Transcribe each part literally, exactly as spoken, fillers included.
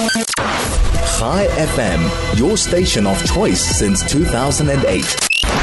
Chai F M, your station of choice since two thousand eight.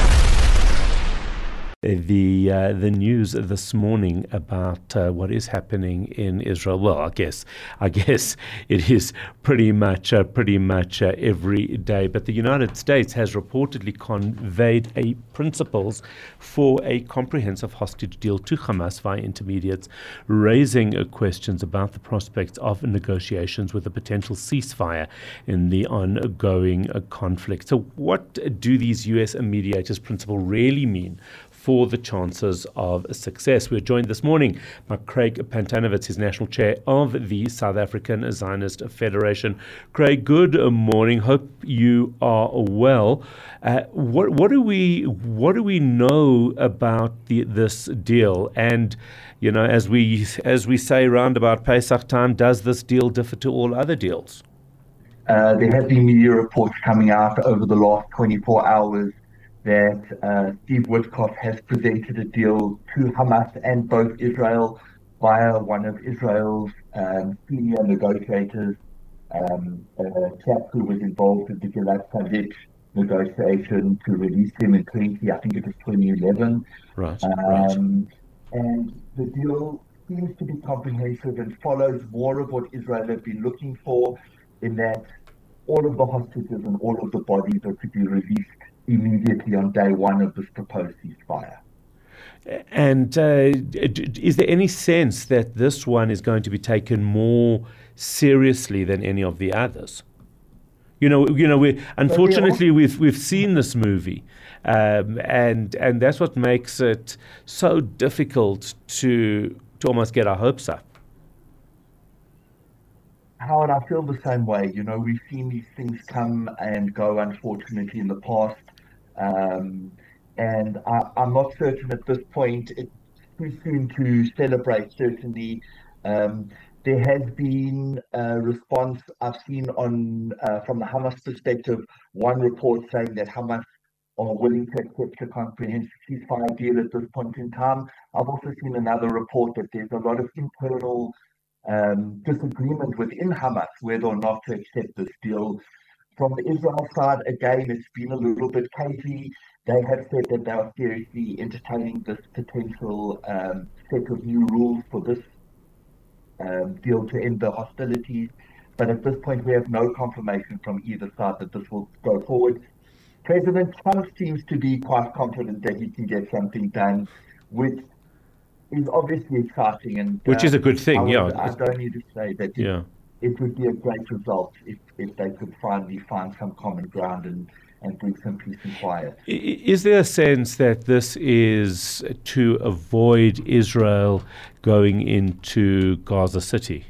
The uh, the news this morning about uh, what is happening in Israel. Well, I guess I guess it is pretty much uh, pretty much uh, every day. But the United States has reportedly conveyed a principles for a comprehensive hostage deal to Hamas via intermediates, raising uh, questions about the prospects of negotiations with a potential ceasefire in the ongoing uh, conflict. So, what do these U S mediators' principles really mean for the chances of success? We're joined this morning by Craig Pantanovitz, his national chair of the South African Zionist Federation. Craig, good morning. Hope you are well. Uh, what, what do we what do we know about the, this deal? And you know, as we as we say round about Pesach time, does this deal differ to all other deals? Uh, there have been media reports coming out over the last twenty-four hours that uh, Steve Witkoff has presented a deal to Hamas and both Israel via one of Israel's um, senior negotiators, um, a chap who was involved with the Gilad Shalit negotiation to release him in twenty, I think it was twenty eleven. Right, um, right. And the deal seems to be comprehensive and follows more of what Israel have been looking for, in that all of the hostages and all of the bodies are to be released immediately on day one of this proposed ceasefire. And uh, is there any sense that this one is going to be taken more seriously than any of the others? You know, you know. We unfortunately we've we've seen this movie, um, and and that's what makes it so difficult to to almost get our hopes up. Howard, I feel the same way. You know, we've seen these things come and go, unfortunately, in the past. Um, and I, I'm not certain at this point. It's too soon to celebrate, certainly. Um, there has been a response I've seen on uh, from the Hamas perspective, one report saying that Hamas are willing to accept a comprehensive ceasefire deal at this point in time. I've also seen another report that there's a lot of internal um, disagreement within Hamas whether or not to accept this deal. From the Israel side, again, it's been a little bit cagey. They have said that they are seriously entertaining this potential um, set of new rules for this um, deal to end the hostilities. But at this point, we have no confirmation from either side that this will go forward. President Trump seems to be quite confident that he can get something done, which is obviously exciting. And Which uh, is a good thing, I would, yeah. I don't need to say that. Yeah. It would be a great result if, if they could finally find some common ground and, and bring some peace and quiet. Is there a sense that this is to avoid Israel going into Gaza City?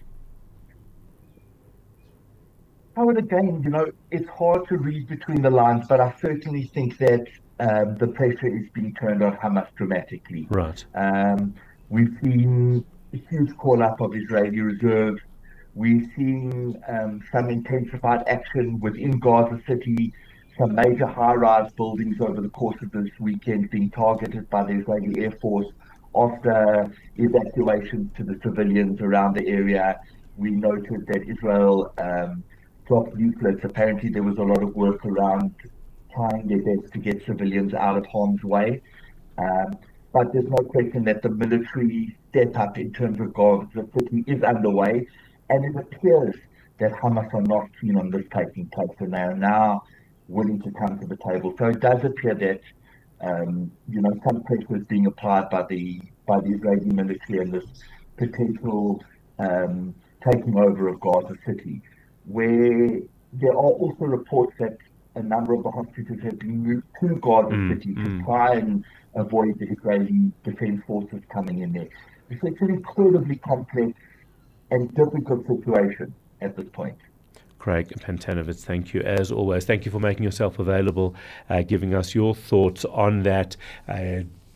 I would again, you know, it's hard to read between the lines, but I certainly think that um, the pressure is being turned on Hamas dramatically. Right. Um, we've seen a huge call-up of Israeli reserves. We've seen um, some intensified action within Gaza City, some major high-rise buildings over the course of this weekend being targeted by the Israeli Air Force after evacuations to the civilians around the area. We noted that Israel um, dropped leaflets. Apparently there was a lot of work around trying their best to get civilians out of harm's way. Um, but there's no question that the military step-up in terms of Gaza City is underway. And it appears that Hamas are not keen on this taking place, and they are now willing to come to the table. So it does appear that, um, you know, some pressure is being applied by the by the Israeli military and this potential um, taking over of Gaza City, where there are also reports that a number of the hostages have been moved to Gaza mm, City mm. to try and avoid the Israeli Defense Forces coming in there. So it's an incredibly complex and difficult situation at this point. Craig Pantanovitz, thank you as always. Thank you for making yourself available, uh, giving us your thoughts on that. Uh,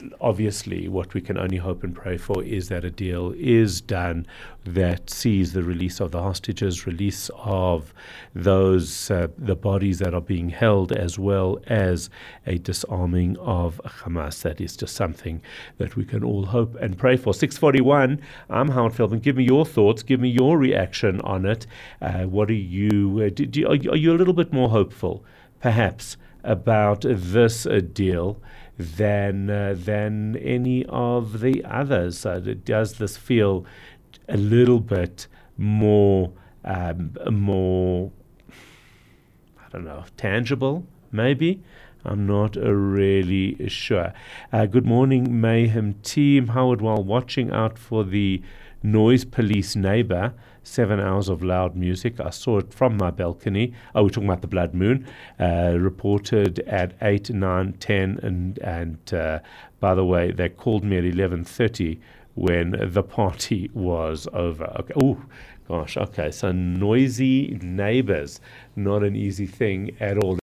obviously, what we can only hope and pray for is that a deal is done that sees the release of the hostages, release of those uh, the bodies that are being held, as well as a disarming of Hamas. That is just something that we can all hope and pray for. six forty-one, I'm Howard Feldman. Give me your thoughts. Give me your reaction on it. Uh, what are you, uh, do, do, are you, are you a little bit more hopeful, perhaps, about this uh, deal than uh, than any of the others? Uh, does this feel a little bit more um, more I don't know, tangible? Maybe. I'm not uh, really sure. Uh, good morning, Mayhem team. Howard, while watching out for the noise police neighbor, seven hours of loud music. I saw it from my balcony. Oh, we're talking about the blood moon. Uh, reported at eight, nine, ten, and and uh, by the way, they called me at eleven thirty when the party was over. Okay. Oh, gosh. Okay. So noisy neighbors, not an easy thing at all.